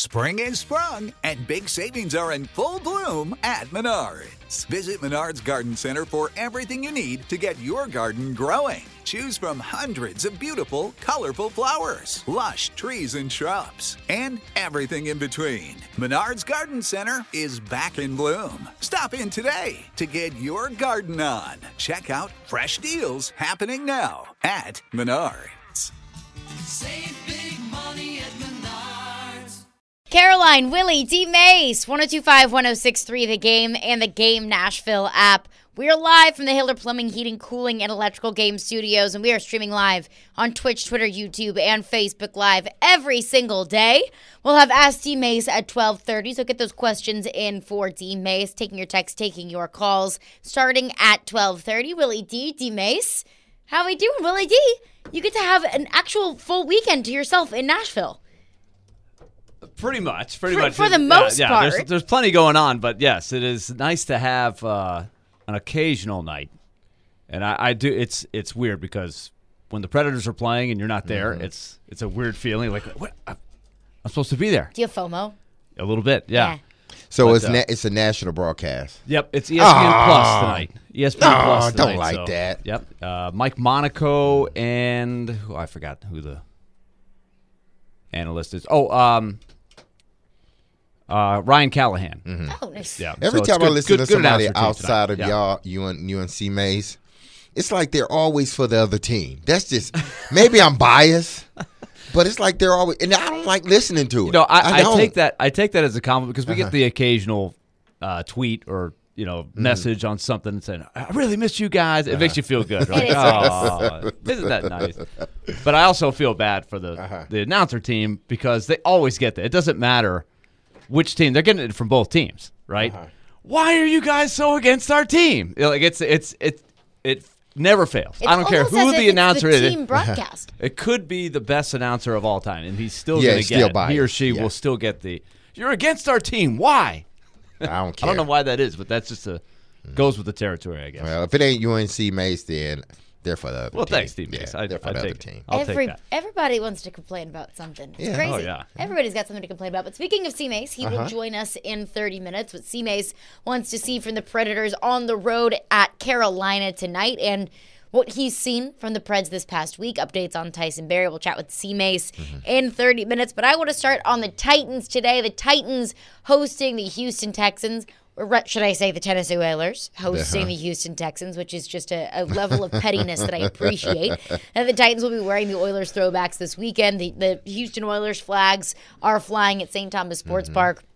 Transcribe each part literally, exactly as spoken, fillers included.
Spring is sprung, and big savings are in full bloom at Menards. Visit Menards Garden Center for everything you need to get your garden growing. Choose from hundreds of beautiful, colorful flowers, lush trees and shrubs, and everything in between. Menards Garden Center is back in bloom. Stop in today to get your garden on. Check out fresh deals happening now at Menards. Save big money at Menards. Caroline, Willie, D. Mace, one oh two five, one oh six three, The Game, and the Game Nashville app. We are live from the Hiller Plumbing, Heating, Cooling, and Electrical Game Studios, and we are streaming live on Twitch, Twitter, YouTube, and Facebook Live every single day. We'll have Ask D. Mace at twelve thirty, so get those questions in for D. Mace, taking your texts, taking your calls, starting at twelve thirty. Willie D., D. Mace, how we doing, Willie D? You get to have an actual full weekend to yourself in Nashville. Pretty much, pretty for, much. For the yeah, most yeah, part. There's, there's plenty going on, but yes, it is nice to have uh, an occasional night. And I, I do. It's it's weird because when the Predators are playing and you're not there, mm-hmm. it's it's a weird feeling. Like, what? I'm supposed to be there. Do you have FOMO? A little bit, yeah. yeah. So but, it's uh, na- it's a national broadcast. Yep, it's E S P N oh. Plus tonight. E S P N oh, Plus tonight. Don't like so, that. Yep. Uh, Mike Monaco and oh, I forgot who the analyst is. Oh, um. Uh, Ryan Callahan. Mm-hmm. Oh, nice. Yeah. Every so time good, I listen good, to somebody good outside of yeah. y'all, U N, U N C Mays, it's like they're always for the other team. That's just, maybe I'm biased, but it's like they're always, and I don't like listening to it. You know, I, I, I take that I take that as a compliment because we uh-huh. get the occasional uh, tweet or you know mm-hmm. message on something saying, "I really miss you guys." It uh-huh. makes you feel good. Like, oh, isn't that nice? But I also feel bad for the uh-huh. the announcer team because they always get that. It doesn't matter which team, they're getting it from both teams, right? Uh-huh. Why are you guys so against our team? Like it's it's it it never fails. It's I don't care who the announcer the is. Team broadcast. It could be the best announcer of all time, and he's still yeah, going to get biased. he or she yeah. will still get the. You're against our team. Why? I don't care. I don't know why that is, but that's just a goes with the territory, I guess. Well, if it ain't U N C Mace, then they're for the other well, team. thanks, Steve Mace. Yeah, I, they're for I the take other team. I'll Every, take that. Everybody wants to complain about something. It's yeah. crazy. Oh, yeah. Everybody's got something to complain about. But speaking of C. Mace, he uh-huh. will join us in thirty minutes. What C. Mace wants to see from the Predators on the road at Carolina tonight and what he's seen from the Preds this past week. Updates on Tyson Barrie. We'll chat with C. Mace mm-hmm. in thirty minutes. But I want to start on the Titans today. The Titans hosting the Houston Texans. Or should I say the Tennessee Oilers hosting uh-huh. the Houston Texans, which is just a, a level of pettiness that I appreciate. And the Titans will be wearing the Oilers throwbacks this weekend. The, the Houston Oilers flags are flying at Saint Thomas Sports mm-hmm. Park.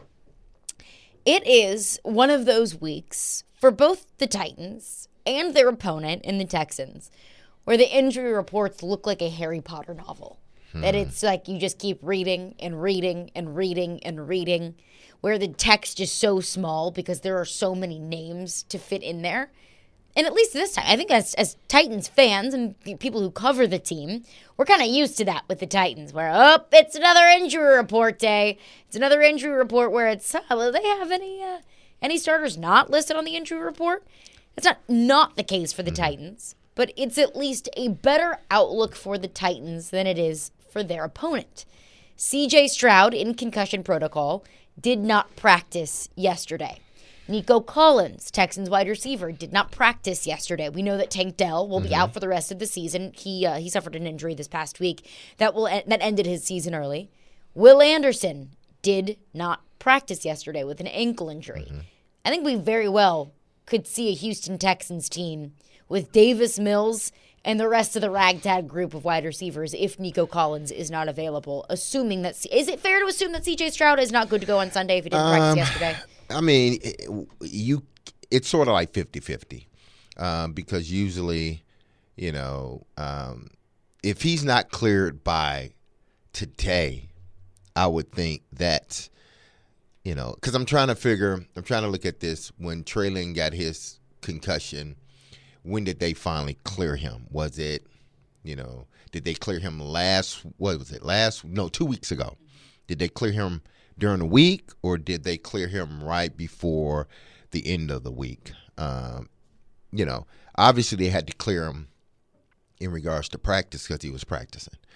It is one of those weeks for both the Titans and their opponent in the Texans where the injury reports look like a Harry Potter novel. Hmm. That it's like you just keep reading and reading and reading and reading, where the text is so small because there are so many names to fit in there. And at least this time, I think as, as Titans fans and people who cover the team, we're kind of used to that with the Titans, where, oh, it's another injury report day. It's another injury report where it's, oh, will they have any uh, any starters not listed on the injury report? It's not not the case for the mm-hmm. Titans, but it's at least a better outlook for the Titans than it is for their opponent. C J Stroud, in concussion protocol, did not practice yesterday. Nico Collins, Texans wide receiver, did not practice yesterday. We know that Tank Dell will mm-hmm. be out for the rest of the season. He uh, he suffered an injury this past week that will that ended his season early. Will Anderson did not practice yesterday with an ankle injury. Mm-hmm. I think we very well could see a Houston Texans team with Davis Mills and the rest of the ragtag group of wide receivers if Nico Collins is not available, assuming that... Is it fair to assume that C J Stroud is not good to go on Sunday if he didn't um, practice yesterday? I mean, you. It's sort of like fifty-fifty um, because usually, you know, um, if he's not cleared by today, I would think that, you know, because I'm trying to figure, I'm trying to look at this when Traylon got his concussion. When did they finally clear him? Was it, you know, did they clear him last, what was it, last, no, two weeks ago? Did they clear him during the week or did they clear him right before the end of the week? Um, you know, obviously they had to clear him in regards to practice because he was practicing.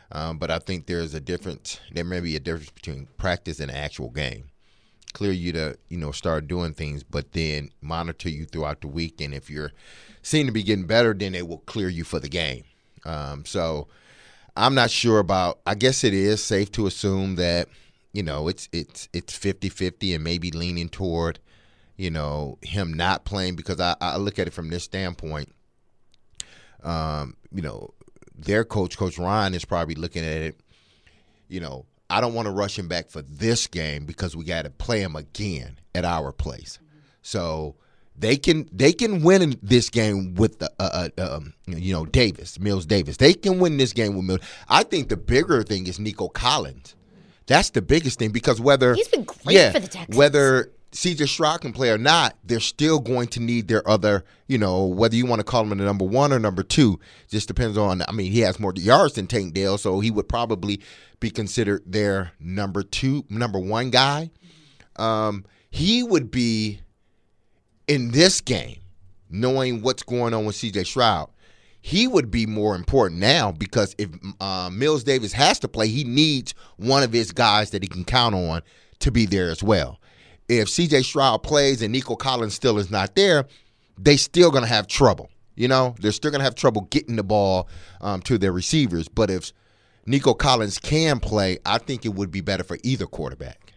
Um, but I think there's a difference. There may be a difference between practice and actual game. Clear you to, you know, start doing things, but then monitor you throughout the week. And if you're seem to be getting better, then it will clear you for the game. Um, so I'm not sure about. I guess it is safe to assume that, you know, it's it's it's fifty-fifty and maybe leaning toward, you know, him not playing, because I, I look at it from this standpoint. Um, you know, their coach, Coach Ryan, is probably looking at it, you know, I don't want to rush him back for this game because we got to play him again at our place. So they can they can win in this game with the uh, uh, um, you know, Davis, Mills Davis. They can win this game with Mills. I think the bigger thing is Nico Collins. That's the biggest thing, because whether He's been great yeah, for the Texans. Whether C J Stroud can play or not, they're still going to need their other, you know, whether you want to call him the number one or number two, just depends on, I mean, he has more yards than Tank Dell, so he would probably be considered their number two, number one guy. Um, he would be, in this game, knowing what's going on with C J Stroud, he would be more important now, because if uh, Mills Davis has to play, he needs one of his guys that he can count on to be there as well. If C J Stroud plays and Nico Collins still is not there, they still going to have trouble. You know, they're still going to have trouble getting the ball um, to their receivers. But if Nico Collins can play, I think it would be better for either quarterback.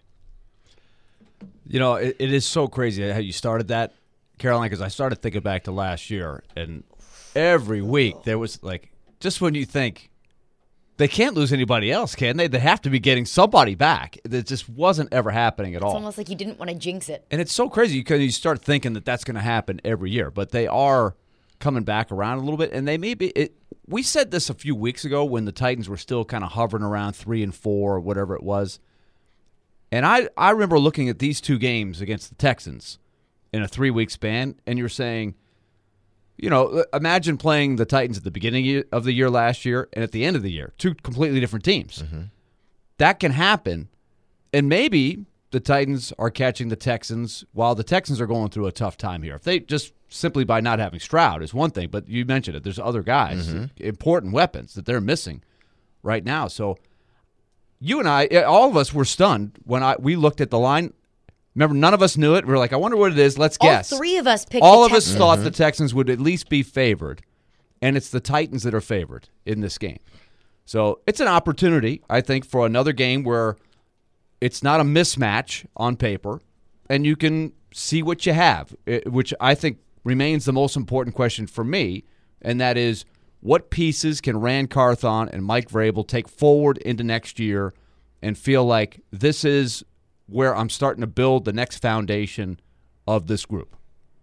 You know, it, it is so crazy how you started that, Caroline, because I started thinking back to last year, and every week there was, like, just when you think, they can't lose anybody else, can they? They have to be getting somebody back. It just wasn't ever happening at all. It's almost like you didn't want to jinx it. And it's so crazy because you start thinking that that's going to happen every year, but they are coming back around a little bit, and they may be. It, we said this a few weeks ago when the Titans were still kind of hovering around three and four or whatever it was. And I, I remember looking at these two games against the Texans in a three-week span, and you're saying, you know, imagine playing the Titans at the beginning of the year last year and at the end of the year. Two completely different teams. Mm-hmm. That can happen. And maybe the Titans are catching the Texans while the Texans are going through a tough time here. If they just simply by not having Stroud is one thing, but you mentioned it. There's other guys, mm-hmm. important weapons that they're missing right now. So you and I, all of us were stunned when I we looked at the line. Remember, none of us knew it. We were like, I wonder what it is. Let's All guess. All three of us picked All the of us Texans. thought Mm-hmm. the Texans would at least be favored, and it's the Titans that are favored in this game. So it's an opportunity, I think, for another game where it's not a mismatch on paper, and you can see what you have, which I think remains the most important question for me, and that is, what pieces can Rand Carthon and Mike Vrabel take forward into next year and feel like this is where I'm starting to build the next foundation of this group?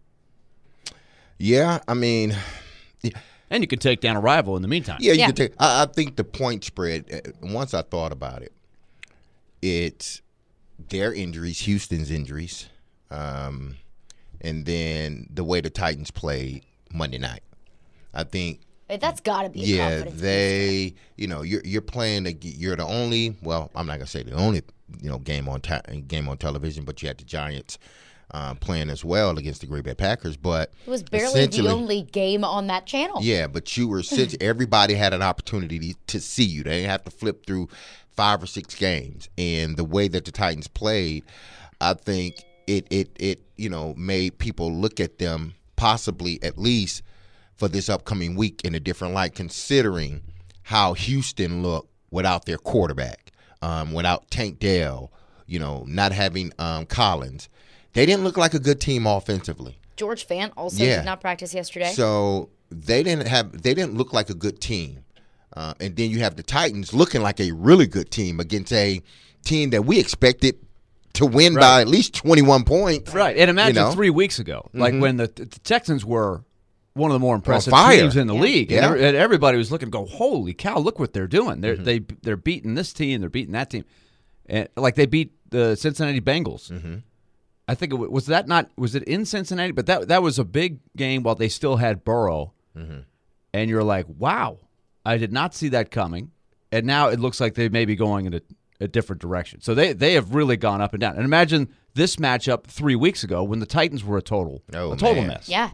Yeah, I mean, And you can take down a rival in the meantime. yeah, you Yeah. can take. I, I think the point spread. uh, Once I thought about it, it's their injuries, Houston's injuries, um, and then the way the Titans played Monday night. I think. That's got to be a Yeah, confidence booster. they. You know, you're you're playing. A, you're the only. Well, I'm not gonna say the only. You know, game on ta- game on television, but you had the Giants uh, playing as well against the Green Bay Packers. But It was barely essentially- the only game on that channel. Yeah, but you were essentially everybody had an opportunity to see you. They didn't have to flip through five or six games. And the way that the Titans played, I think it it it you know made people look at them possibly at least for this upcoming week in a different light, considering how Houston looked without their quarterback, um, without Tank Dell, you know, not having um, Collins. They didn't look like a good team offensively. George Fant also Yeah. did not practice yesterday. So they didn't have they didn't look like a good team. Uh, and then you have the Titans looking like a really good team against a team that we expected to win Right. by at least twenty-one points. Right. And imagine You know? three weeks ago, like when the, the Texans were one of the more impressive fire. teams in the Yeah. league. Yeah. And, every- and everybody was looking, go, holy cow, look what they're doing. They're, Mm-hmm. they, they're beating this team, they're beating that team. And like they beat the Cincinnati Bengals. Mm-hmm. I think it was, was that not, was it in Cincinnati? But that that was a big game while they still had Burrow. Mm-hmm. And you're like, wow, I did not see that coming. And now it looks like they may be going in a, a different direction. So they, they have really gone up and down. And imagine this matchup three weeks ago when the Titans were a total, Oh, a total man. mess. Yeah.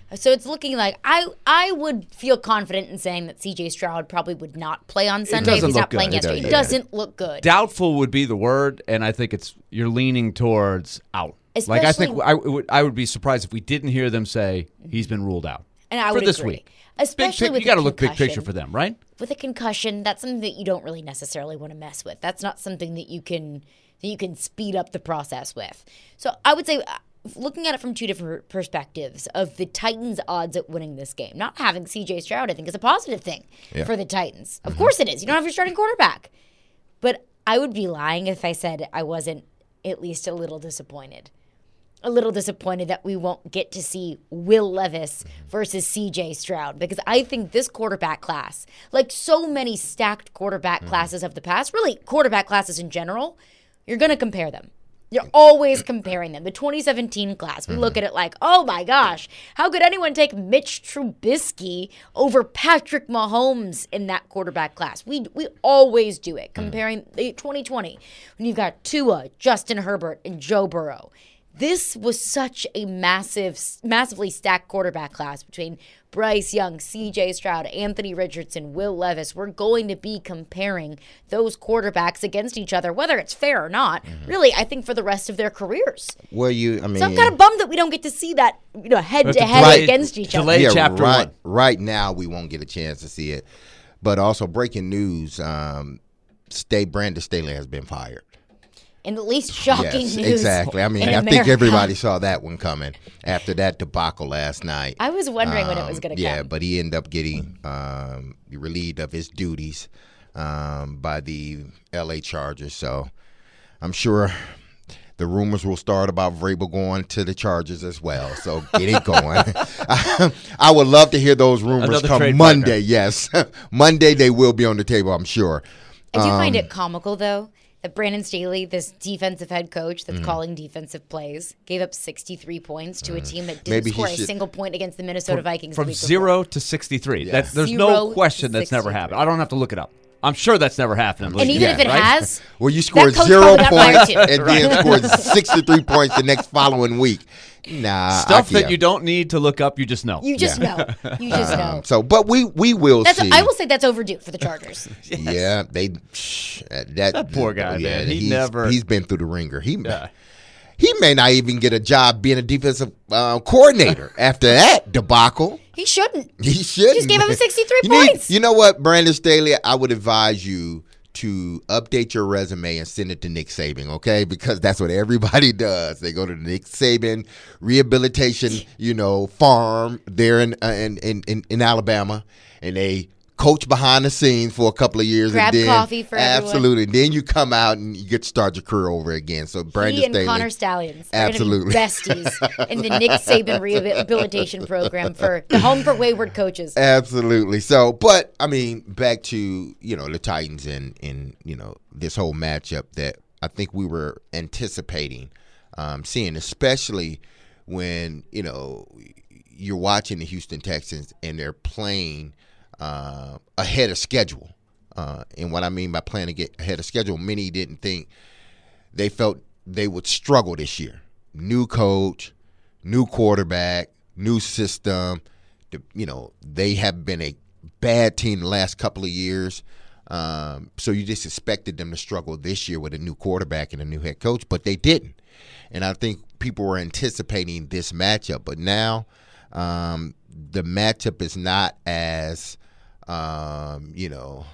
So it's looking like I I would feel confident in saying that C J Stroud probably would not play on Sunday if doesn't he's look not playing good. It yesterday. It does, yeah. doesn't look good. Doubtful would be the word, and I think it's you're leaning towards out. Like I think Especially- I would I would be surprised if we didn't hear them say he's been ruled out. And I for would this agree. week. Especially big, with you got to the look big picture concussion. for them, right? With a concussion, that's something that you don't really necessarily want to mess with. That's not something that you can that you can speed up the process with. So I would say, uh, looking at it from two different perspectives of the Titans' odds at winning this game, not having C J Stroud, I think, is a positive thing Yeah. for the Titans. Of course it is. You don't have your starting quarterback. But I would be lying if I said I wasn't at least a little disappointed. A little disappointed that we won't get to see Will Levis versus C J Stroud, because I think this quarterback class, like so many stacked quarterback Mm-hmm. classes of the past, really quarterback classes in general, you're going to compare them. You're always comparing them. The twenty seventeen class, we Mm-hmm. look at it like, oh my gosh, how could anyone take Mitch Trubisky over Patrick Mahomes in that quarterback class? We we always do it, comparing the twenty twenty when you've got Tua, Justin Herbert, and Joe Burrow. This was such a massive, massively stacked quarterback class between Bryce Young, C J Stroud, Anthony Richardson, Will Levis. We're going to be comparing those quarterbacks against each other, whether it's fair or not. Really, I think for the rest of their careers. Well, you, I mean, So I'm kind of bummed that we don't get to see that, you know, head have to to head delay- against each other. delay yeah, chapter right, one. right now we won't get a chance to see it. But also breaking news: um, State Brandon Staley has been fired. And the least shocking Yes, news. exactly. I mean, in I think America. everybody saw that one coming after that debacle last night. I was wondering when it was Um, going to yeah, come. but he ended up getting um, relieved of his duties um, by the L A Chargers. So I'm sure the rumors will start about Vrabel going to the Chargers as well. So get it going. I would love to hear those rumors Another come trade Monday. partner. Yes, Monday they will be on the table, I'm sure. I do find Um, it comical, though, that Brandon Staley, this defensive head coach that's Mm-hmm. calling defensive plays, gave up sixty-three points to a team that didn't Mm. Maybe he score a should- single point against the Minnesota Vikings. the From week before. zero to sixty-three. That's, there's Zero no to question that's never sixty-three. happened. I don't have to look it up. I'm sure that's never happened. in the And league. even Yeah, if it right? has, Well, you scored coach zero probably got fired points too. and then scored sixty-three points the next following week. Nah, Stuff I that can't. you don't need to look up, you just know. you just know. You just know. Um, so, but we we will That's see. I will say that's overdue for the Chargers. Yeah, they psh, that, That poor guy, yeah, man. He he's, never- he's been through the ringer. He Yeah. he may not even get a job being a defensive uh, coordinator after that debacle. He shouldn't. He should. just gave him sixty-three you need- points. you know what, Brandon Staley? I would advise you to update your resume and send it to Nick Saban, okay? Because that's what everybody does. They go to the Nick Saban rehabilitation, you know, farm there in uh, in, in in in Alabama, and they coach behind the scenes for a couple of years. Grab and then, coffee for everyone. absolutely. And then you come out and you get to start your career over again. So Brandon He and Staley, Connor Stallions are absolutely. gonna be besties in the Nick Saban rehabilitation program for the Home for Wayward Coaches. Absolutely. So, but I mean, back to you know the Titans and and you know this whole matchup that I think we were anticipating um, seeing, especially when you know you're watching the Houston Texans and they're playing uh, ahead of schedule. Uh, and what I mean by playing to get ahead of schedule, many didn't think they felt they would struggle this year. New coach, new quarterback, new system. The, you know, they have been a bad team the last couple of years. Um, so you just expected them to struggle this year with a new quarterback and a new head coach, but they didn't. And I think people were anticipating this matchup. But now um, the matchup is not as, um, you know,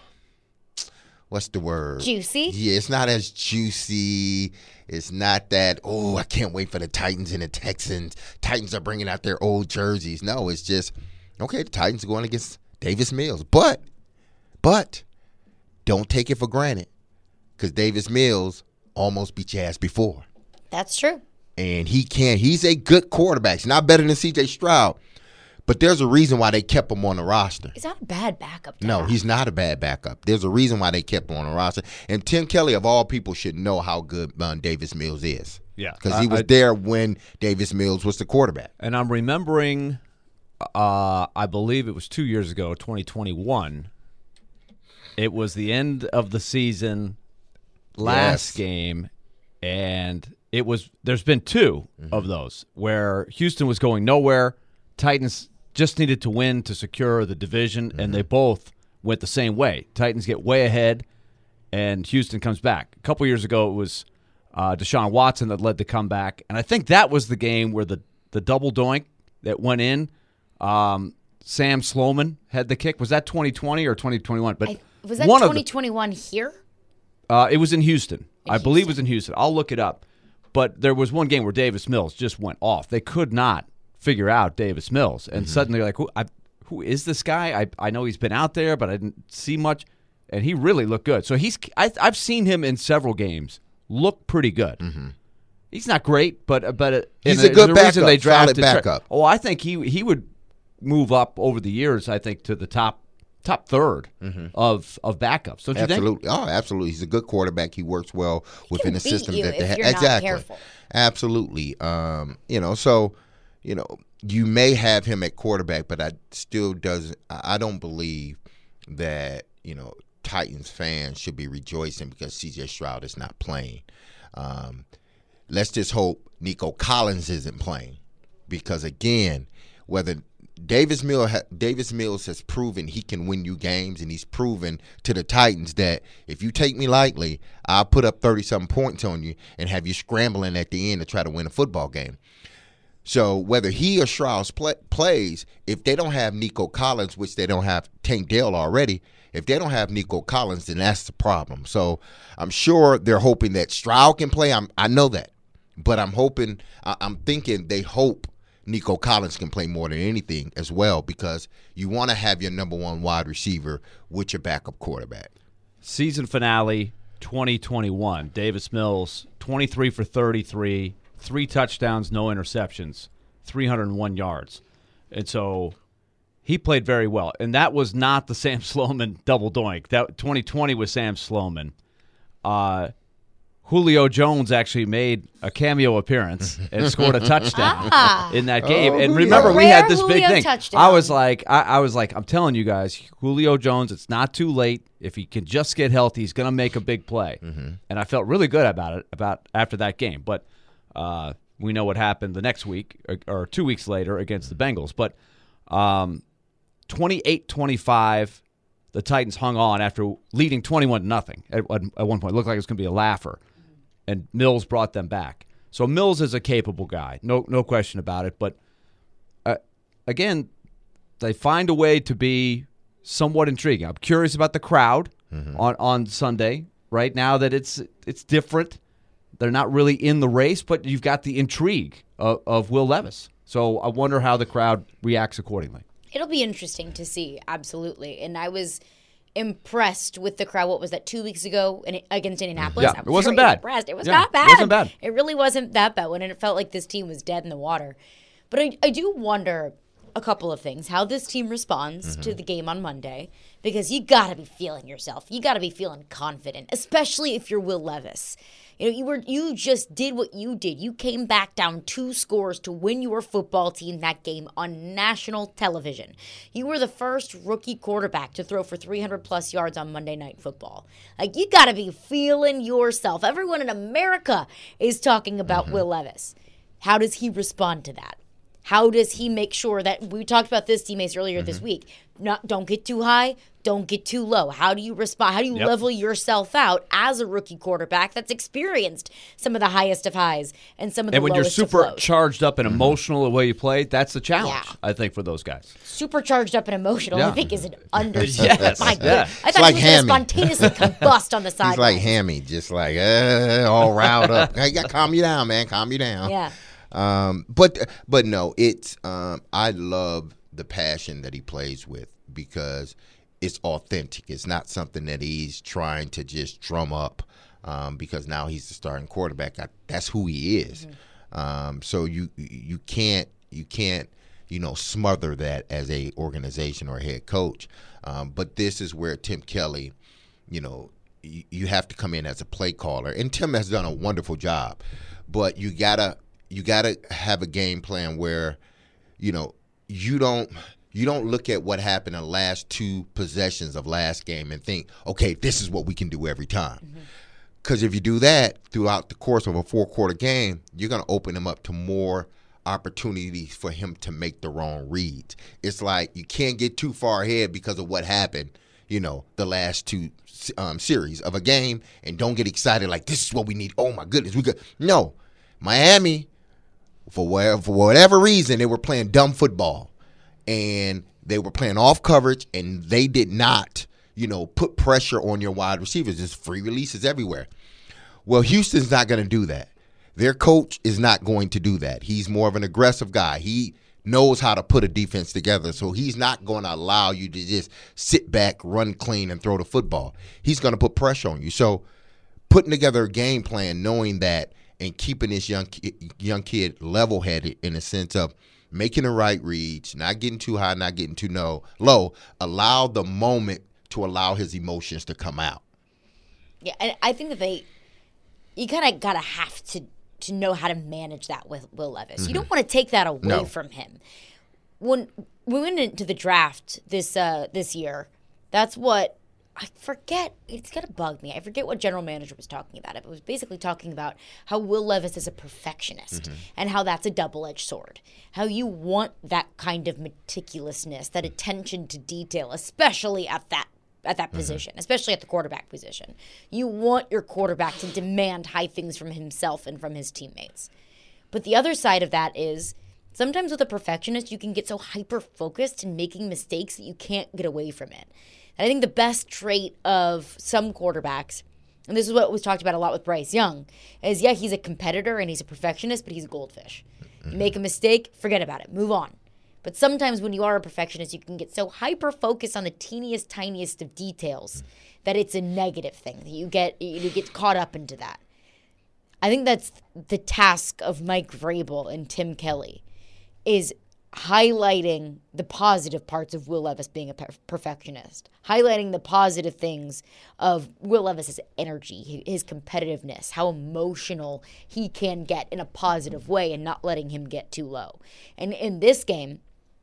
what's the word? Juicy? Yeah, it's not as juicy. It's not that, oh, I can't wait for the Titans and the Texans. Titans are bringing out their old jerseys. No, it's just, okay, the Titans are going against Davis Mills. But, but, don't take it for granted because Davis Mills almost beat your ass before. That's true. And he can. He's a good quarterback. He's not better than C J Stroud. But there's a reason why they kept him on the roster. He's not a bad backup. to No, have. he's not a bad backup. There's a reason why they kept him on the roster. And Tim Kelly, of all people, should know how good uh, Davis Mills is. Yeah. Because he I- was I- there when Davis Mills was the quarterback. And I'm remembering, uh, I believe it was two years ago, twenty twenty-one. It was the end of the season, last Yes. game, and it was. There's been two Mm-hmm. of those where Houston was going nowhere. Titans just needed to win to secure the division, mm-hmm. and they both went the same way. Titans get way ahead, and Houston comes back. A couple years ago, it was uh, Deshaun Watson that led the comeback, and I think that was the game where the, the double doink that went in, um, Sam Sloman had the kick. Was that twenty twenty or twenty twenty-one? But I, was that one twenty twenty-one of the, here? Uh, it was in Houston. In I Houston. believe it was in Houston. I'll look it up. But there was one game where Davis Mills just went off. They could not figure out Davis Mills. And mm-hmm. suddenly, like, who, I, who is this guy? I, I know he's been out there, but I didn't see much. And he really looked good. So he's I, I've seen him in several games look pretty good. Mm-hmm. He's not great, but but uh, he's a good the backup. Reason they drafted solid backup. Oh, I think he he would move up over the years. I think to the top top third mm-hmm. of of backups. Don't you absolutely. think? Oh, absolutely. He's a good quarterback. He works well within the system you that they if have. You're exactly. Not careful. Absolutely. Um, you know, so you know, you may have him at quarterback, but I still doesn't. I don't believe that you know Titans fans should be rejoicing because C J Stroud is not playing. Um, let's just hope Nico Collins isn't playing, because again, whether Davis Mills ha- Davis Mills has proven he can win you games, and he's proven to the Titans that if you take me lightly, I'll put up thirty-something points on you and have you scrambling at the end to try to win a football game. So whether he or Stroud play- plays, if they don't have Nico Collins, which they don't have Tank Dell already, if they don't have Nico Collins, then that's the problem. So I'm sure they're hoping that Stroud can play. I'm, I know that. But I'm hoping, I, I'm thinking they hope Nico Collins can play more than anything as well, because you want to have your number one wide receiver with your backup quarterback. Season finale twenty twenty-one. Davis Mills, twenty-three for thirty-three, three touchdowns, no interceptions, three hundred one yards. And so he played very well. And that was not the Sam Sloman double doink. That twenty twenty was Sam Sloman. Uh, Julio Jones actually made a cameo appearance and scored a touchdown ah. in that game. Oh, and Julio. remember, we had this Julio big thing. touchdown. I was like, I, I was like, I'm telling you guys, Julio Jones, it's not too late. If he can just get healthy, he's going to make a big play. Mm-hmm. And I felt really good about it about after that game. But uh, we know what happened the next week or, or two weeks later against the Bengals. But um, twenty-eight twenty-five, the Titans hung on after leading twenty-one to nothing at, at one point. It looked like it was going to be a laugher. And Mills brought them back. So Mills is a capable guy, no no question about it. But, uh, again, they find a way to be somewhat intriguing. I'm curious about the crowd mm-hmm. on, on Sunday, right now that it's it's different. They're not really in the race, but you've got the intrigue of, of Will Levis. So I wonder how the crowd reacts accordingly. It'll be interesting to see, absolutely. And I was impressed with the crowd. What was that, two weeks ago in, against Indianapolis? Yeah, I was it wasn't very bad. Impressed. It was Yeah, not bad. It wasn't bad. It really wasn't that bad when it felt like this team was dead in the water. But I, I do wonder a couple of things. How this team responds mm-hmm. to the game on Monday, because you got to be feeling yourself. You got to be feeling confident, especially if you're Will Levis. You know, you were you just did what you did. You came back down two scores to win your football team that game on national television. You were the first rookie quarterback to throw for three hundred plus yards on Monday Night Football. Like, you got to be feeling yourself. Everyone in America is talking about mm-hmm. Will Levis. How does he respond to that? How does he make sure that, we talked about this, teammates, earlier mm-hmm. this week, not don't get too high, don't get too low. How do you respond? How do you yep. level yourself out as a rookie quarterback that's experienced some of the highest of highs and some of the and when lowest you're super of lows? charged up and mm-hmm. emotional the way you play, that's the challenge, Yeah. I think, for those guys. Super charged up and emotional, Yeah. I think, is an understatement. Yes. My Yeah. goodness. I It's thought like he was going Hammy. to spontaneously combust on the side. He's like Hammy, just like uh, all riled up. Hey, you gotta calm you down, man. Calm you down. Yeah. Um, but but no, it's um, I love the passion that he plays with, because it's authentic. It's not something that he's trying to just drum up um, because now he's the starting quarterback. I, that's who he is. Mm-hmm. Um, so you you can't you can't you know smother that as a organization or a head coach. Um, but this is where Tim Kelly, you know, you, you have to come in as a play caller, and Tim has done a wonderful job. But you gotta. You got to have a game plan where, you know, you don't you don't look at what happened in the last two possessions of last game and think, okay, this is what we can do every time. Because mm-hmm. if you do that throughout the course of a four-quarter game, you're going to open them up to more opportunities for him to make the wrong reads. It's like you can't get too far ahead because of what happened, you know, the last two um, series of a game, and don't get excited like this is what we need. Oh my goodness, we could. No, Miami, for whatever, for whatever reason, they were playing dumb football, and they were playing off coverage, and they did not, you know, put pressure on your wide receivers. There's free releases everywhere. Well, Houston's not going to do that. Their coach is not going to do that. He's more of an aggressive guy. He knows how to put a defense together, so he's not going to allow you to just sit back, run clean, and throw the football. He's going to put pressure on you. So putting together a game plan, knowing that, and keeping this young young kid level-headed in the sense of making the right reads, not getting too high, not getting too no, low, allow the moment to allow his emotions to come out. Yeah, and I think that they – you kind of got to have to – to know how to manage that with Will Levis. Mm-hmm. You don't want to take that away no. from him. When we went into the draft this uh, this year, that's what I forget. It's gonna bug me. I forget what general manager was talking about. It was basically talking about how Will Levis is a perfectionist mm-hmm. and how that's a double-edged sword. How you want that kind of meticulousness, that attention to detail, especially at that at that position, mm-hmm. especially at the quarterback position. You want your quarterback to demand high things from himself and from his teammates. But the other side of that is sometimes with a perfectionist, you can get so hyper-focused and making mistakes that you can't get away from it. And I think the best trait of some quarterbacks, and this is what was talked about a lot with Bryce Young, is yeah, he's a competitor and he's a perfectionist, but he's a goldfish. Mm-hmm. You make a mistake, forget about it, move on. But sometimes when you are a perfectionist, you can get so hyper-focused on the teeniest, tiniest of details that it's a negative thing. That you get you get caught up into that. I think that's the task of Mike Vrabel and Tim Kelly, is highlighting the positive parts of Will Levis being a per- perfectionist, highlighting the positive things of Will Levis's energy, his competitiveness, how emotional he can get in a positive way and not letting him get too low. And in this game,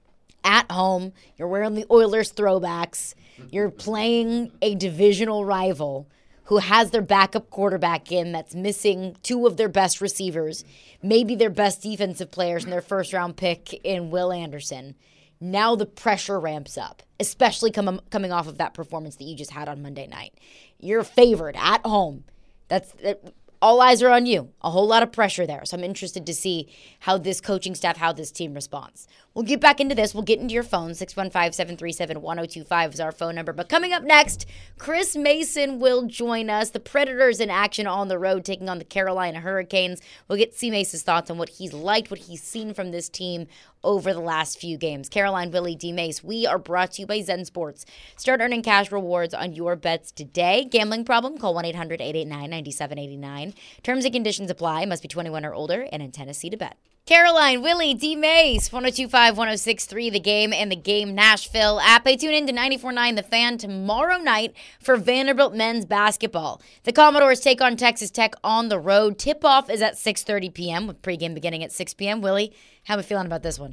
at home, you're wearing the Oilers throwbacks, you're playing a divisional rival who has their backup quarterback in that's missing two of their best receivers, maybe their best defensive players and their first-round pick in Will Anderson. Now the pressure ramps up, especially com- coming off of that performance that you just had on Monday night. You're favored at home. That's that, all eyes are on you. A whole lot of pressure there. So I'm interested to see how this coaching staff, how this team responds. We'll get back into this. We'll get into your phone. six one five, seven three seven, one oh two five is our phone number. But coming up next, Chris Mason will join us. The Predators in action on the road, taking on the Carolina Hurricanes. We'll get C. Mace's thoughts on what he's liked, what he's seen from this team over the last few games. Caroline, Willie, D. Mace, we are brought to you by Zen Sports. Start earning cash rewards on your bets today. Gambling problem? Call one eight hundred, eight eight nine, nine seven eight nine. Terms and conditions apply. Must be twenty-one or older and in Tennessee to bet. Caroline, Willie, D. Mace, one oh two five, one oh six three, The Game and The Game Nashville app. Hey, tune in to ninety-four point nine The Fan tomorrow night for Vanderbilt men's basketball. The Commodores take on Texas Tech on the road. Tip-off is at six thirty p.m. with pregame beginning at six p.m. Willie, how are we feeling about this one?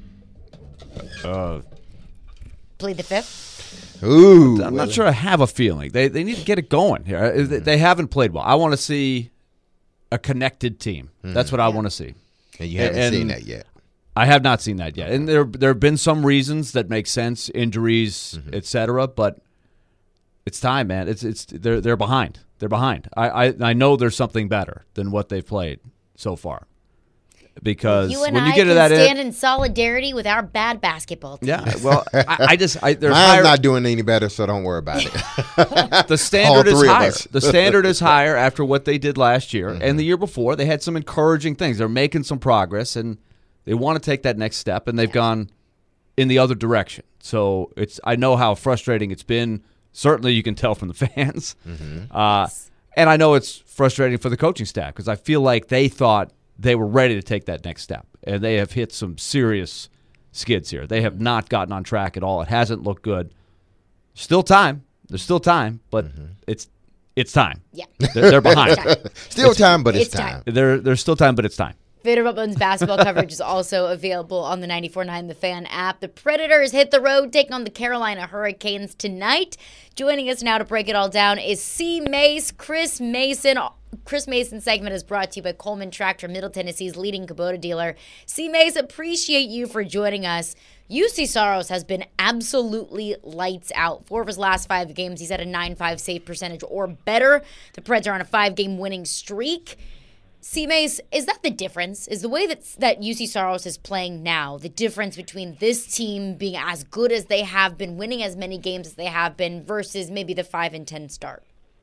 Uh, Plead the fifth? Ooh. I'm not sure I have a feeling. They they need to get it going here. Mm-hmm. They haven't played well. I want to see a connected team. Mm-hmm. That's what I yeah. want to see. And you haven't and seen that yet. I have not seen that yet. And there there have been some reasons that make sense, injuries, mm-hmm. et cetera, but it's time, man. It's it's they're they're behind. They're behind. I, I I know there's something better than what they've played so far. Because you and when you I get to can that stand end, in solidarity with our bad basketball team. Yeah, well, I, I just I, there's I'm higher, not doing any better, so don't worry about it. the standard is three of higher. us. The standard is higher after what they did last year Mm-hmm. and the year before. They had some encouraging things. They're making some progress, and they want to take that next step. And they've gone in the other direction. So it's I know how frustrating it's been. Certainly, you can tell from the fans, Mm-hmm. uh, and I know it's frustrating for the coaching staff because I feel like they thought they were ready to take that next step, and they have hit some serious skids here. They have not gotten on track at all. It hasn't looked good. Still time. There's still time, but mm-hmm. it's it's time. Yeah. They're, they're behind. Still it's, time, but it's, it's time. time. There, there's still time, but it's time. Vanderbilt men's basketball coverage is also available on the ninety-four point nine The Fan app. The Predators hit the road, taking on the Carolina Hurricanes tonight. Joining us now to break it all down is C. Mace, Chris Mason. Chris Mason's segment is brought to you by Coleman Tractor, Middle Tennessee's leading Kubota dealer. C. Mace, appreciate you for joining us. U C Saros has been absolutely lights out. Four of his last five games, he's at a nine five save percentage or better. The Preds are on a five-game winning streak. C. Mace, is that the difference? Is the way that that U C Saros is playing now the difference between this team being as good as they have been, winning as many games as they have been, versus maybe the five and ten start?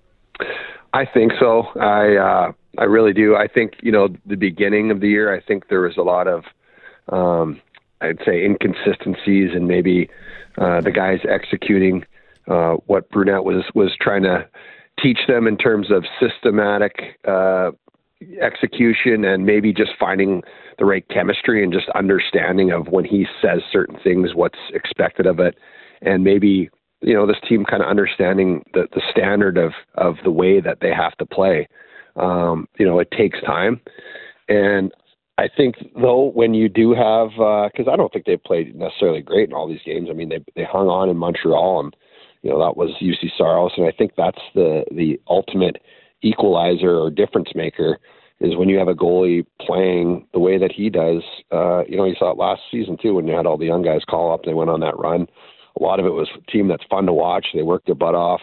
I think so. I uh, I really do. I think, you know, the beginning of the year, I think there was a lot of, um, I'd say, inconsistencies and maybe uh, the guys executing uh, what Brunette was was trying to teach them in terms of systematic uh execution and maybe just finding the right chemistry and just understanding of when he says certain things, what's expected of it. And maybe, you know, this team kind of understanding the, the standard of, of the way that they have to play. Um, you know, it takes time. And I think, though, when you do have, because uh, I don't think they've played necessarily great in all these games. I mean, they they hung on in Montreal, and, you know, that was U C Saros. And I think that's the the ultimate equalizer or difference maker, is when you have a goalie playing the way that he does. Uh, you know, you saw it last season too, when you had all the young guys call up, they went on that run. A lot of it was a team that's fun to watch. They worked their butt off.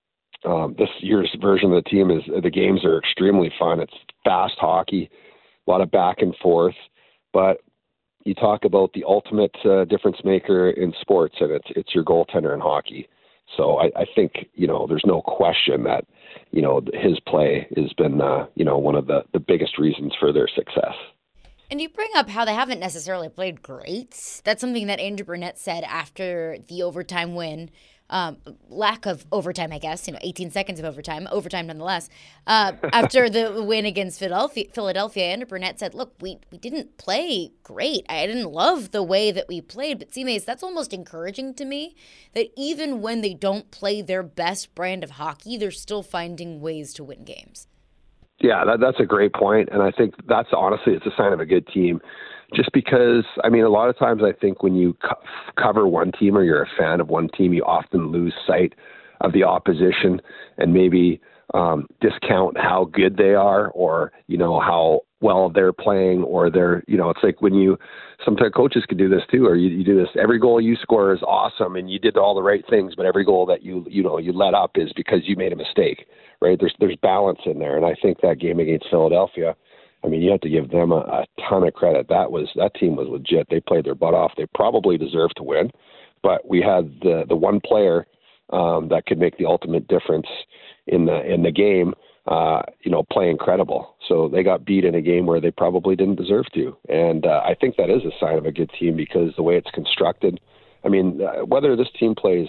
Um, this year's version of the team is the games are extremely fun. It's fast hockey, a lot of back and forth, but you talk about the ultimate uh, difference maker in sports, and it's, it's your goaltender in hockey. So I, I think, you know, there's no question that, you know, his play has been, uh, you know, one of the, the biggest reasons for their success. And you bring up how they haven't necessarily played great. That's something that Andrew Brunette said after the overtime win. Um, lack of overtime, I guess, you know, eighteen seconds of overtime, overtime nonetheless. Uh, after the win against Philadelphia, Philadelphia, Andrew Brunette said, look, we, we didn't play great. I didn't love the way that we played, but C-Mace, that's almost encouraging to me, that even when they don't play their best brand of hockey, they're still finding ways to win games. Yeah, that, that's a great point. And I think that's honestly, it's a sign of a good team. Just because, I mean, a lot of times I think when you co- cover one team or you're a fan of one team, you often lose sight of the opposition and maybe um, discount how good they are, or, you know, how well they're playing, or they're, you know, it's like when you, sometimes coaches can do this too, or you, you do this, every goal you score is awesome and you did all the right things, but every goal that you, you know, you let up is because you made a mistake, right? There's, there's balance in there. And I think that game against Philadelphia, I mean, you have to give them a, a ton of credit. That was that team was legit. They played their butt off. They probably deserved to win, but we had the the one player um, that could make the ultimate difference in the in the game. Uh, you know, play incredible. So they got beat in a game where they probably didn't deserve to. And uh, I think that is a sign of a good team, because the way it's constructed. I mean, uh, whether this team plays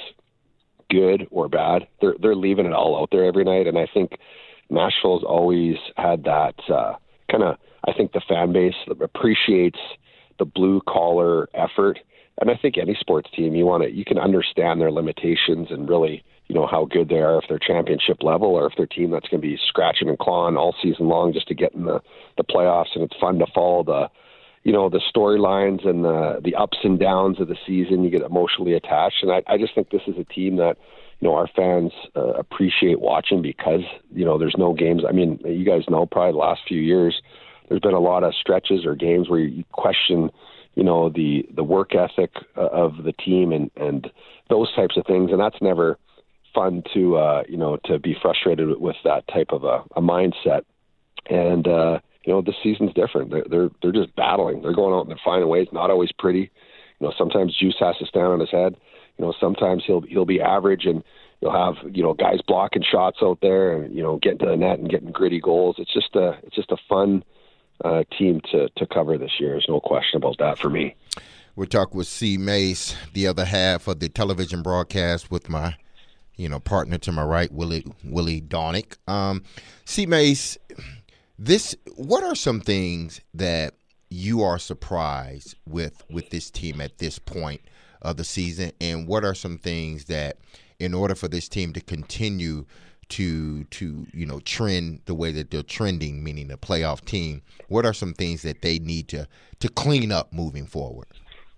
good or bad, they're they're leaving it all out there every night. And I think Nashville's always had that. Uh, kind of, I think the fan base appreciates the blue collar effort. And I think any sports team, you want to, you can understand their limitations and really, you know, how good they are, if they're championship level or if they're a team that's going to be scratching and clawing all season long just to get in the, the playoffs. And it's fun to follow the, you know, the storylines and the, the ups and downs of the season. You get emotionally attached. And I, I just think this is a team that, you know, our fans uh, appreciate watching, because, you know, there's no games. I mean, you guys know probably the last few years, there's been a lot of stretches or games where you question, you know, the, the work ethic uh, of the team and, and those types of things. And that's never fun to, uh, you know, to be frustrated with that type of a, a mindset. And, uh, you know, this season's different. They're, they're, they're just battling. They're going out and they're finding ways, not always pretty. You know, sometimes Juice has to stand on his head. You know, sometimes he'll he'll be average, and you'll have, you know, guys blocking shots out there, and, you know, getting to the net and getting gritty goals. It's just a it's just a fun uh, team to to cover this year. There's no question about that for me. We're talking with C. Mace, the other half of the television broadcast, with my, you know, partner to my right, Willie Willie Donick. Um, C. Mace, this what are some things that you are surprised with with this team at this point of the season, and what are some things that, in order for this team to continue to to you know trend the way that they're trending, meaning the playoff team? What are some things that they need to to clean up moving forward?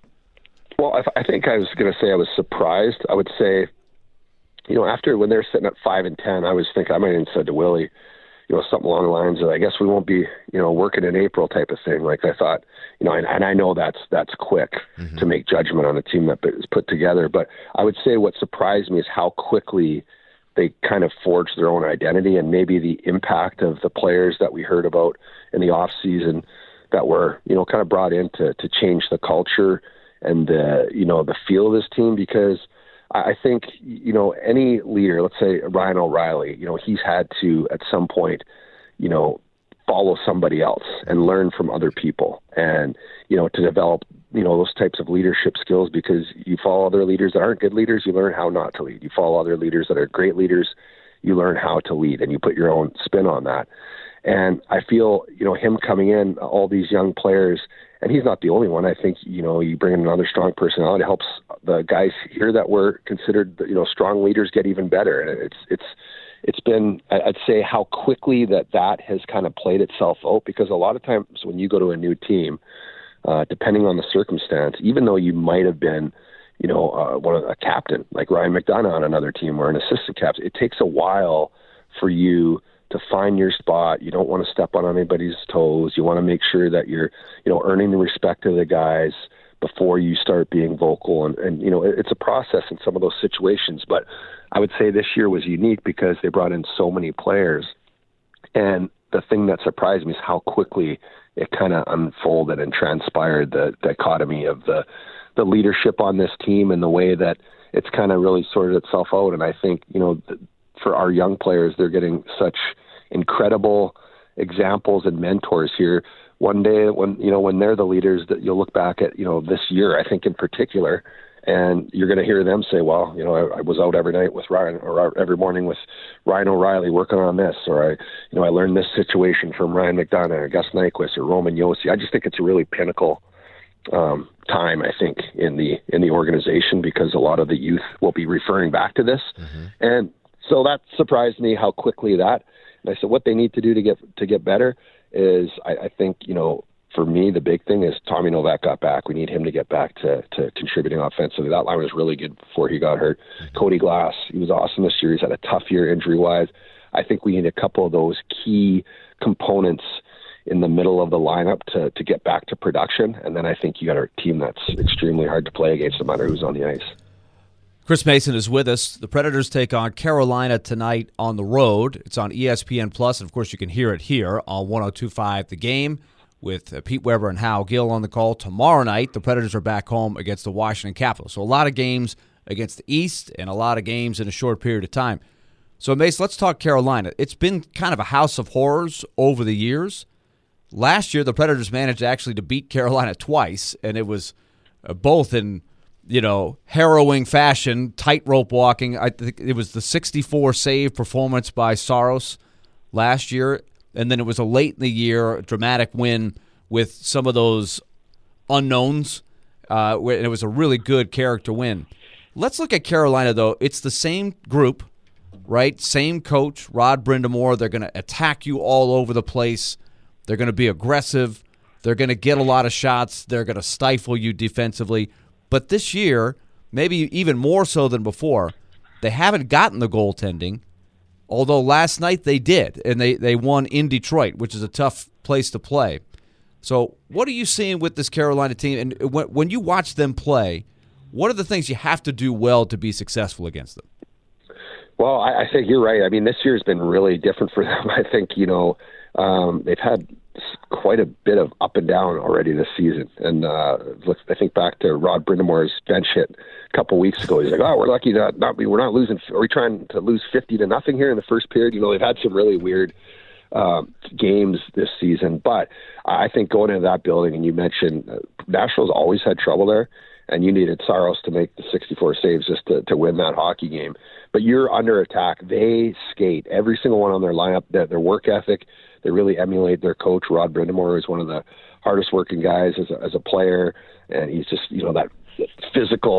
Well, I, I think I was going to say I was surprised. I would say, you know, after when they're sitting at five and ten, I was thinking I might have even said to Willie, you know, something along the lines of, I guess we won't be, you know, working in April type of thing. Like I thought, you know, and, and I know that's that's quick mm-hmm. to make judgment on a team that is put together. But I would say what surprised me is how quickly they kind of forged their own identity, and maybe the impact of the players that we heard about in the off season that were, you know, kind of brought in to, to change the culture and the, you know, the feel of this team. Because I think, you know, any leader, let's say Ryan O'Reilly, you know, he's had to at some point, you know, follow somebody else and learn from other people, and, you know, to develop, you know, those types of leadership skills, because you follow other leaders that aren't good leaders, you learn how not to lead. You follow other leaders that are great leaders, you learn how to lead, and you put your own spin on that. And I feel, you know, him coming in, all these young players, and he's not the only one. I think, you know, you bring in another strong personality, it helps the guys here that were considered, you know, strong leaders get even better. And it's, it's, it's been, I'd say, how quickly that that has kind of played itself out, because a lot of times when you go to a new team, uh, depending on the circumstance, even though you might have been, you know, uh, one of a captain like Ryan McDonough on another team or an assistant captain, it takes a while for you to find your spot. You don't want to step on anybody's toes. You want to make sure that you're, you know, earning the respect of the guys before you start being vocal. And, and you know, it, it's a process in some of those situations. But I would say this year was unique because they brought in so many players. And the thing that surprised me is how quickly it kind of unfolded and transpired, the dichotomy of the, the leadership on this team and the way that it's kind of really sorted itself out. And I think, you know, the, for our young players, they're getting such incredible examples and mentors here. One day when, you know, when they're the leaders, that you'll look back at, you know, this year, I think in particular, and you're going to hear them say, well, you know, I, I was out every night with Ryan, or every morning with Ryan O'Reilly working on this, or I, you know, I learned this situation from Ryan McDonough or Gus Nyquist or Roman Josi. I just think it's a really pinnacle um, time, I think, in the, in the organization, because a lot of the youth will be referring back to this. Mm-hmm. And so that surprised me how quickly that, and I said, what they need to do to get, to get better is, I, I think, you know, for me, the big thing is Tommy Novak got back. We need him to get back to, to contributing offensively. That line was really good before he got hurt. Mm-hmm. Cody Glass, he was awesome this year. He's had a tough year injury-wise. I think we need a couple of those key components in the middle of the lineup to, to get back to production. And then I think you got a team that's extremely hard to play against no matter who's on the ice. Chris Mason is with us. The Predators take on Carolina tonight on the road. It's on E S P N Plus, and of course you can hear it here on one oh two point five The Game with uh, Pete Weber and Hal Gill on the call. Tomorrow night, the Predators are back home against the Washington Capitals. So a lot of games against the East and a lot of games in a short period of time. So, Mace, let's talk Carolina. It's been kind of a house of horrors over the years. Last year, the Predators managed actually to beat Carolina twice, and it was uh, both in, you know, harrowing fashion, tightrope walking. I think it was the sixty-four save performance by Saros last year, and then it was a late in the year dramatic win with some of those unknowns, uh, and it was a really good character win. Let's look at Carolina, though. It's the same group, right? Same coach, Rod Brind'Amour. They're going to attack you all over the place. They're going to be aggressive. They're going to get a lot of shots. They're going to stifle you defensively. But this year, maybe even more so than before, they haven't gotten the goaltending, although last night they did, and they, they won in Detroit, which is a tough place to play. So what are you seeing with this Carolina team? And when, when you watch them play, what are the things you have to do well to be successful against them? Well, I, I think you're right. I mean, this year's been really different for them. I think, you know, um, they've had quite a bit of up and down already this season. And uh, I think back to Rod Brind'Amour's bench hit a couple weeks ago. He's like, "Oh, we're lucky to not be. We're not losing. Are we trying to lose fifty to nothing here in the first period?" You know, they've had some really weird um, games this season. But I think going into that building, and you mentioned uh, Nashville's always had trouble there, and you needed Saros to make the sixty-four saves just to, to win that hockey game. But you're under attack. They skate. Every single one on their lineup, their, their work ethic, they really emulate their coach. Rod Brind'Amour, who's one of the hardest working guys as a, as a player, and he's just, you know, that physical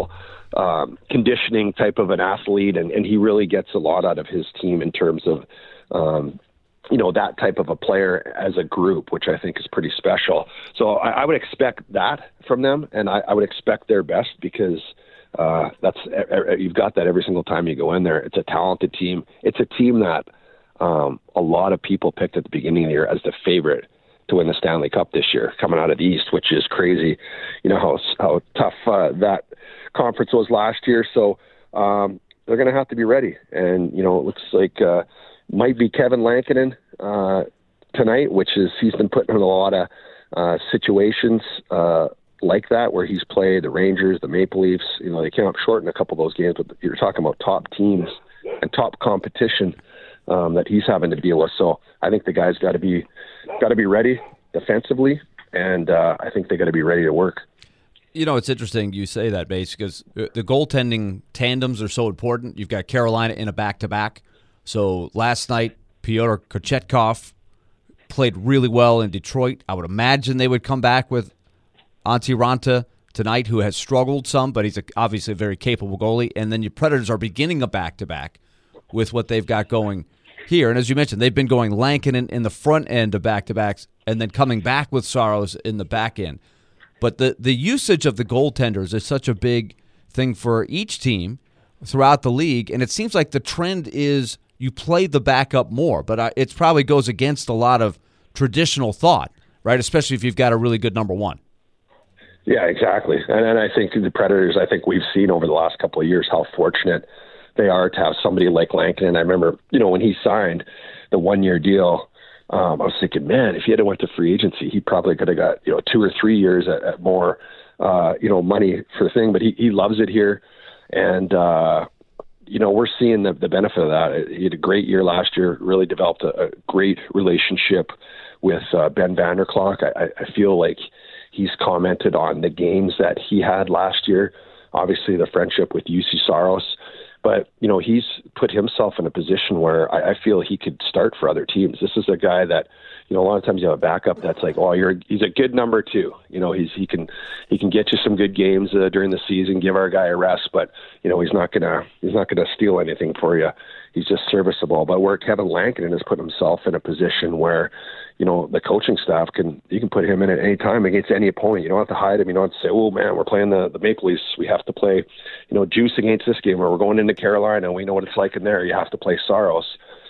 um, conditioning type of an athlete, and, and he really gets a lot out of his team in terms of, um, you know, that type of a player as a group, which I think is pretty special. So I, I would expect that from them, and I, I would expect their best because uh, that's you've got that every single time you go in there. It's a talented team. It's a team that um, a lot of people picked at the beginning of the year as the favorite to win the Stanley Cup this year, coming out of the East, which is crazy. You know how how tough uh, that conference was last year. So um, they're going to have to be ready. And you know, it looks like uh, might be Kevin Lankinen uh, tonight, which is he's been put in a lot of uh, situations uh, like that where he's played the Rangers, the Maple Leafs. You know, they came up short in a couple of those games, but you're talking about top teams and top competition um, that he's having to deal with. So I think the guys got to be got to be ready defensively, and uh, I think they got to be ready to work. You know, it's interesting you say that, Bates, because the goaltending tandems are so important. You've got Carolina in a back-to-back. So last night, Pyotr Kochetkov played really well in Detroit. I would imagine they would come back with Antti Ranta tonight, who has struggled some, but he's a, obviously a very capable goalie. And then your Predators are beginning a back-to-back with what they've got going here. And as you mentioned, they've been going Lankinen in the front end of back-to-backs and then coming back with Saros in the back end. But the, the usage of the goaltenders is such a big thing for each team throughout the league, and it seems like the trend is you play the backup more, but uh, it probably goes against a lot of traditional thought, right, especially if you've got a really good number one. Yeah, exactly. And, and I think the Predators, I think we've seen over the last couple of years how fortunate they are to have somebody like Lankinen. I remember, you know, when he signed the one-year deal, Um, I was thinking, man, if he had went to free agency, he probably could have got, you know, two or three years at, at more, uh, you know, money for the thing. But he, he loves it here. And, uh, you know, we're seeing the, the benefit of that. He had a great year last year, really developed a, a great relationship with uh, Ben Vanderklok. I, I feel like he's commented on the games that he had last year, obviously the friendship with U C Saros. But, you know, he's put himself in a position where I, I feel he could start for other teams. This is a guy that, you know, a lot of times you have a backup that's like, oh, you're he's a good number two. You know, he's he can he can get you some good games uh, during the season, give our guy a rest, but you know, he's not gonna he's not gonna steal anything for you. He's just serviceable. But where Kevin Lankinen has put himself in a position where, you know, the coaching staff can you can put him in at any time against any opponent. You don't have to hide him. You don't have to say, oh man, we're playing the, the Maple Leafs. We have to play, you know, juice against this game, or we're going into Carolina. We know what it's like in there. You have to play Saros.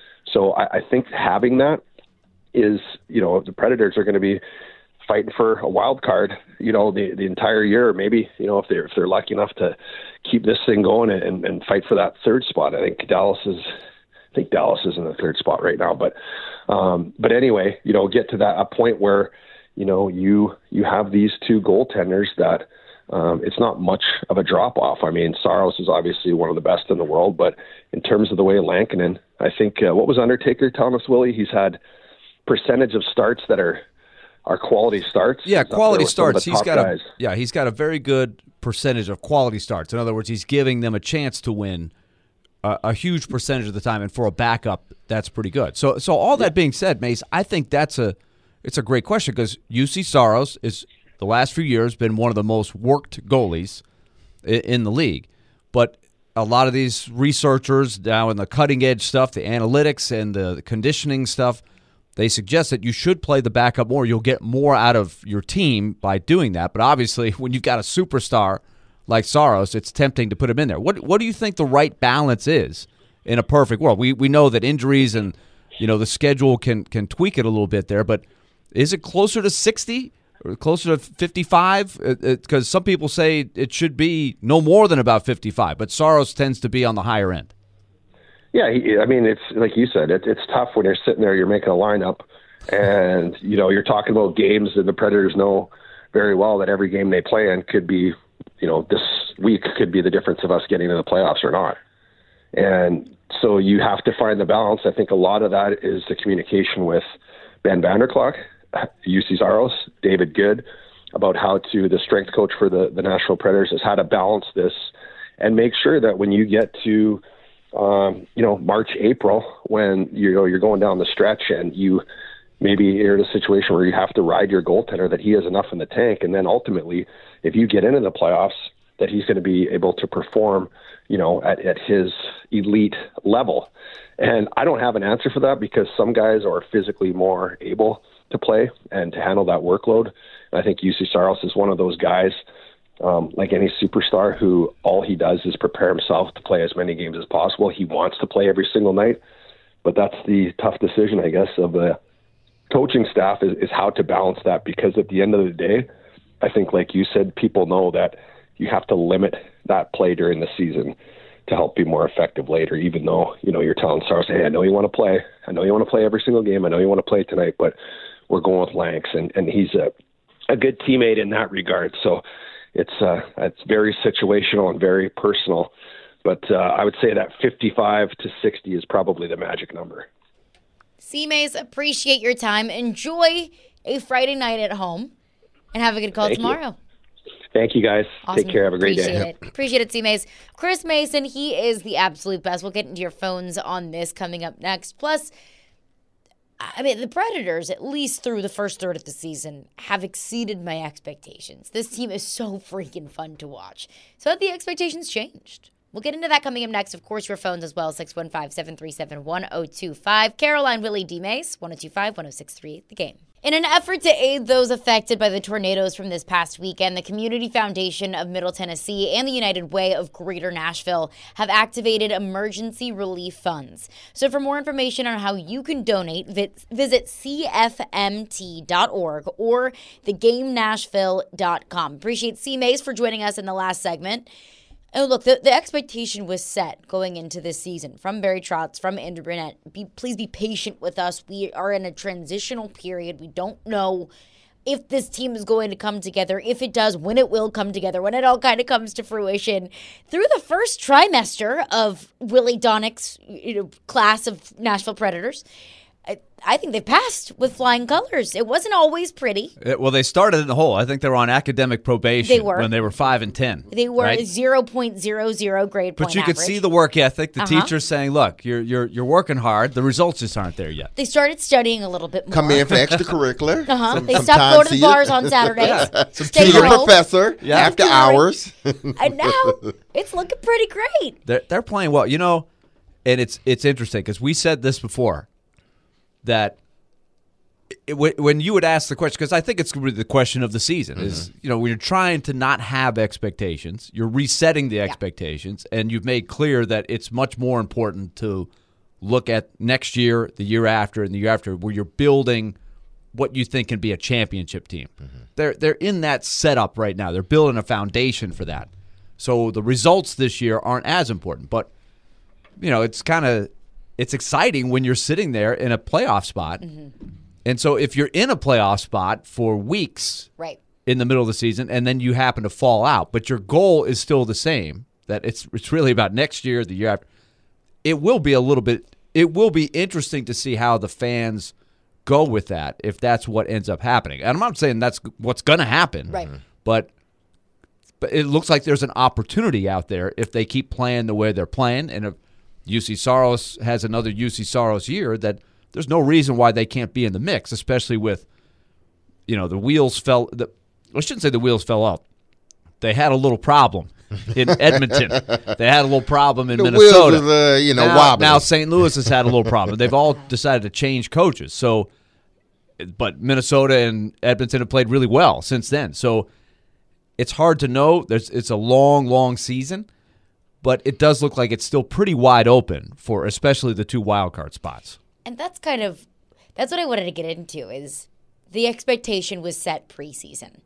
So I, I think having that is, you know, the Predators are going to be fighting for a wild card, you know, the the entire year. Maybe, you know, if they're if they're lucky enough to keep this thing going and, and fight for that third spot. I think Dallas is, I think Dallas is in the third spot right now. But um, but anyway, you know, get to that a point where, you know, you you have these two goaltenders that um, it's not much of a drop off. I mean, Saros is obviously one of the best in the world, but in terms of the way Lankinen, I think uh, what was Undertaker telling us, Willie? He's had percentage of starts that are are quality starts. Yeah, quality starts. He's got guys. a yeah, he's got a very good percentage of quality starts. In other words, he's giving them a chance to win a, a huge percentage of the time, and for a backup, that's pretty good. So, so all that being said, Mace, I think that's a it's a great question because U C Saros is the last few years been one of the most worked goalies in, in the league, but a lot of these researchers now in the cutting edge stuff, the analytics and the conditioning stuff, they suggest that you should play the backup more. You'll get more out of your team by doing that. But obviously, when you've got a superstar like Saros, it's tempting to put him in there. What What do you think the right balance is in a perfect world? We we know that injuries and you know the schedule can can tweak it a little bit there. But is it closer to sixty or closer to fifty-five? Because some people say it should be no more than about fifty-five. But Saros tends to be on the higher end. Yeah, he, I mean, it's like you said, it, it's tough when you're sitting there, you're making a lineup, and, you know, you're talking about games that the Predators know very well that every game they play in could be, you know, this week could be the difference of us getting to the playoffs or not. And so you have to find the balance. I think a lot of that is the communication with Ben Vanderklok, U C Saros, David Good, about how to, the strength coach for the, the Nashville Predators, is how to balance this and make sure that when you get to, Um, you know, March, April, when you know you're going down the stretch and you maybe you're in a situation where you have to ride your goaltender, that he has enough in the tank, and then ultimately, if you get into the playoffs, that he's going to be able to perform, you know, at, at his elite level. And I don't have an answer for that because some guys are physically more able to play and to handle that workload. And I think U C Saros is one of those guys, um, like any superstar, who all he does is prepare himself to play as many games as possible. He wants to play every single night, but that's the tough decision, I guess, of the coaching staff is, is how to balance that, because at the end of the day, I think, like you said, people know that you have to limit that play during the season to help be more effective later, even though, you know, you're telling Saros, hey, I know you want to play. I know you want to play every single game. I know you want to play tonight, but we're going with Lanks, and, and he's a, a good teammate in that regard. So it's uh, it's very situational and very personal. But uh, I would say that fifty-five to sixty is probably the magic number. C-Mays, appreciate your time. Enjoy a Friday night at home, and have a good call Thank tomorrow. You. Thank you, guys. Awesome. Take care. Have a great Appreciate day. It. Appreciate it, C-Mays. Chris Mason, he is the absolute best. We'll get into your phones on this coming up next. Plus, I mean, the Predators, at least through the first third of the season, have exceeded my expectations. This team is so freaking fun to watch. So have the expectations changed? We'll get into that coming up next. Of course, your phones as well, six one five, seven three seven, one oh two five. Caroline, Willie, D-Mays, one oh two five, one oh six three, The Game. In an effort to aid those affected by the tornadoes from this past weekend, the Community Foundation of Middle Tennessee and the United Way of Greater Nashville have activated emergency relief funds. So for more information on how you can donate, visit C F M T dot org or the game nashville dot com. Appreciate C-Mays for joining us in the last segment. Oh, look, the, the expectation was set going into this season from Barry Trotz, from Andrew Burnett. Be, please be patient with us. We are in a transitional period. We don't know if this team is going to come together. If it does, when it will come together, when it all kind of comes to fruition. Through the first trimester of Willie Donick's you know, class of Nashville Predators, I, I think they passed with flying colors. It wasn't always pretty. It, well, they started in the hole. I think they were on academic probation They were. when they were five and ten. They were right? zero point zero zero grade point But you could average. see the work ethic. The Uh-huh. teachers saying, "Look, you're you're you're working hard. The results just aren't there yet." They started studying a little bit more. Come in for extracurricular. Uh-huh. Some- They stopped sometimes going to the see you. bars on Saturdays. Some Stay See the home. professor Yeah. after Tutoring. hours. And now it's looking pretty great. They're they're playing well, you know, and it's it's interesting because we said this before that it, when you would ask the question, because I think it's really the question of the season mm-hmm. is, you know, when you're trying to not have expectations, you're resetting the expectations, yeah. and you've made clear that it's much more important to look at next year, the year after, and the year after, where you're building what you think can be a championship team. Mm-hmm. They're they're in that setup right now. They're building a foundation for that. So the results this year aren't as important, but you know, it's kind of it's exciting when you're sitting there in a playoff spot. Mm-hmm. And so if you're in a playoff spot for weeks right. in the middle of the season and then you happen to fall out, but your goal is still the same, that it's it's really about next year, the year after, it will be a little bit it will be interesting to see how the fans go with that if that's what ends up happening. And I'm not saying that's what's going to happen. Right. But but it looks like there's an opportunity out there if they keep playing the way they're playing, and if U C Saros has another U C Saros year, that there's no reason why they can't be in the mix, especially with, you know, the wheels fell. The, I shouldn't say the wheels fell out. They had a little problem in Edmonton. They had a little problem in the Minnesota. Wheels was, uh, you know, now, wobbly. now Saint Louis has had a little problem. They've all decided to change coaches. So, but Minnesota and Edmonton have played really well since then. So it's hard to know. There's it's a long, long season, but it does look like it's still pretty wide open for especially the two wild card spots. And that's kind of that's what I wanted to get into is the expectation was set preseason.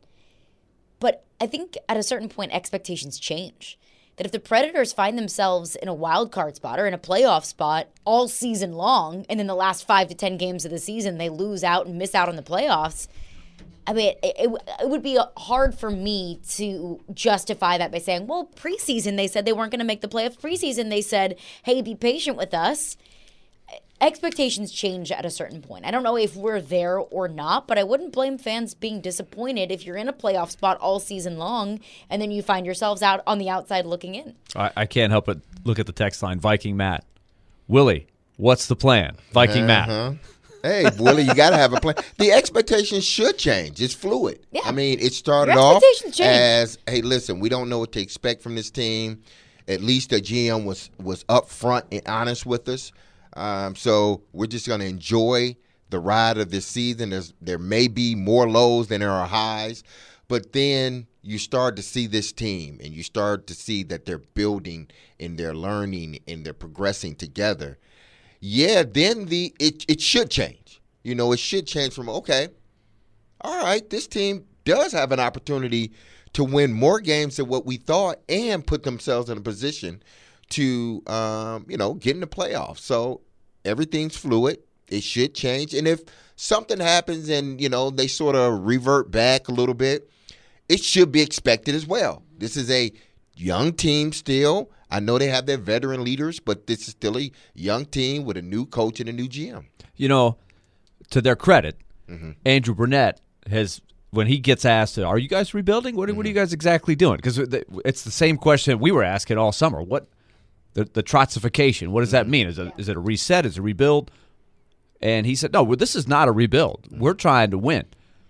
But I think at a certain point expectations change. That if the Predators find themselves in a wild card spot or in a playoff spot all season long, and in the last five to ten games of the season they lose out and miss out on the playoffs, I mean, it, it, it would be hard for me to justify that by saying, well, preseason they said they weren't going to make the playoffs. Preseason they said, hey, be patient with us. Expectations change at a certain point. I don't know if we're there or not, but I wouldn't blame fans being disappointed if you're in a playoff spot all season long and then you find yourselves out on the outside looking in. I, I can't help but look at the text line. Viking Matt. Willie, what's the plan? Viking Uh-huh. Matt. Hey, Willie, you got to have a plan. The expectations should change. It's fluid. Yeah. I mean, it started Your off expectations change. as, hey, listen, we don't know what to expect from this team. At least the G M was was upfront and honest with us. Um, so we're just going to enjoy the ride of this season. There's, there may be more lows than there are highs. But then you start to see this team, and you start to see that they're building and they're learning and they're progressing together. Yeah, then the it it should change. You know, it should change from, okay, all right, this team does have an opportunity to win more games than what we thought and put themselves in a position to, um, you know, get in the playoffs. So everything's fluid. It should change. And if something happens and, you know, they sort of revert back a little bit, it should be expected as well. This is a young team still. I know they have their veteran leaders, but this is still a young team with a new coach and a new G M. You know, to their credit, mm-hmm. Andrew Burnett has, when he gets asked, are you guys rebuilding? What, mm-hmm. what are you guys exactly doing? Because it's the same question we were asking all summer. What the, the Trotsification, what does mm-hmm. that mean? Is it, is it a reset? Is it a rebuild? And he said, no, well, this is not a rebuild. Mm-hmm. We're trying to win.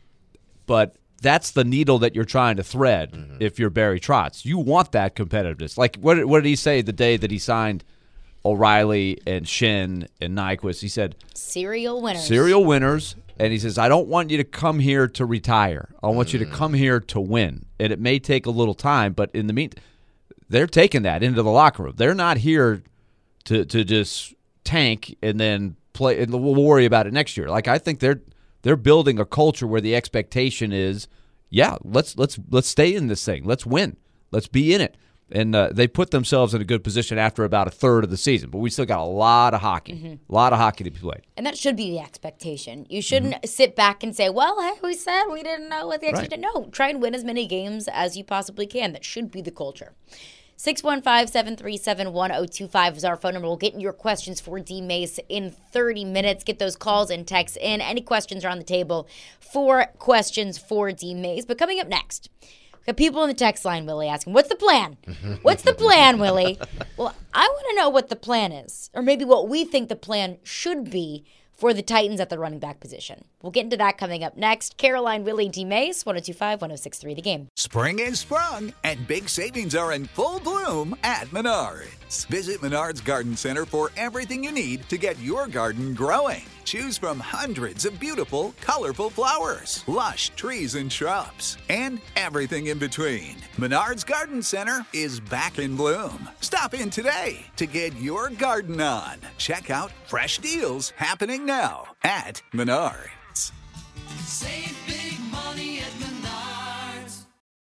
But that's the needle that you're trying to thread mm-hmm. if you're Barry Trotz. You want that competitiveness. Like, what, what did he say the day that he signed O'Reilly and Shin and Nyquist? He said, serial winners. Serial winners. And he says, I don't want you to come here to retire. I want mm-hmm. you to come here to win. And it may take a little time, but in the meantime, they're taking that into the locker room. They're not here to to just tank and then play, and we'll worry about it next year. Like, I think they're they're building a culture where the expectation is, yeah, let's let's let's stay in this thing. Let's win. Let's be in it. And uh, they put themselves in a good position after about a third of the season. But we still got a lot of hockey, mm-hmm. a lot of hockey to be played. And that should be the expectation. You shouldn't mm-hmm. sit back and say, well, hey, we said we didn't know what the expectation. Right. No, try and win as many games as you possibly can. That should be the culture. six one five, seven three seven, one oh two five is our phone number. We'll get your questions for D. Mace in thirty minutes. Get those calls and texts in. Any questions are on the table for questions for D. Mace. But coming up next, we got people in the text line, Willie, asking, what's the plan? What's the plan, Willie? Well, I want to know what the plan is, or maybe what we think the plan should be for the Titans at the running back position. We'll get into that coming up next. Caroline, Willie, D. Mace, one oh two five, one oh six three, The Game. Spring is sprung, and big savings are in full bloom at Menards. Visit Menards Garden Center for everything you need to get your garden growing. Choose from hundreds of beautiful, colorful flowers, lush trees and shrubs, and everything in between. Menards Garden Center is back in bloom. Stop in today to get your garden on. Check out fresh deals happening now at Menards. Save big